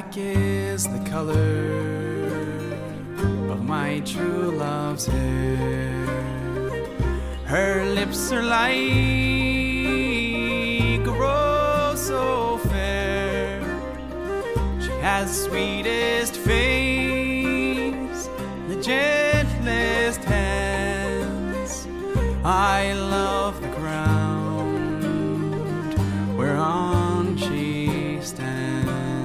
Black is the color of my true love's hair. Her lips are like a rose so fair. She has the sweetest face, the gentlest hands. I love the ground whereon she stands.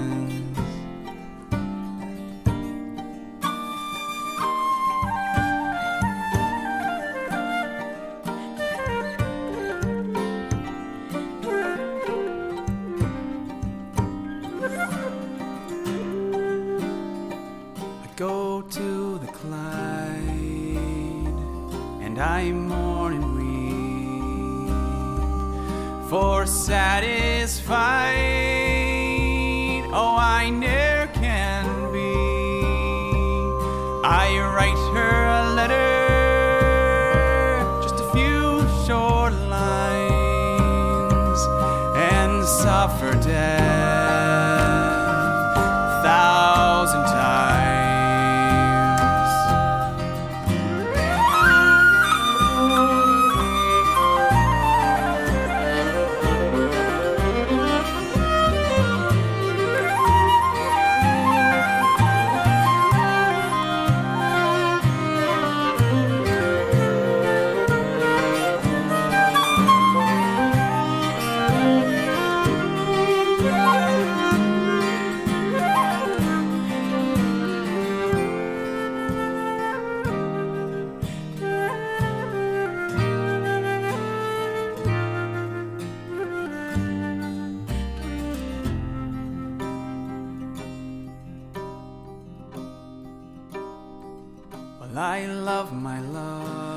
I go to the Clyde and I mourn and weep, for satisfied, oh, I ne'er can be. I write her a letter, just a few short lines, and suffer death 1,000 times. Well, I love my love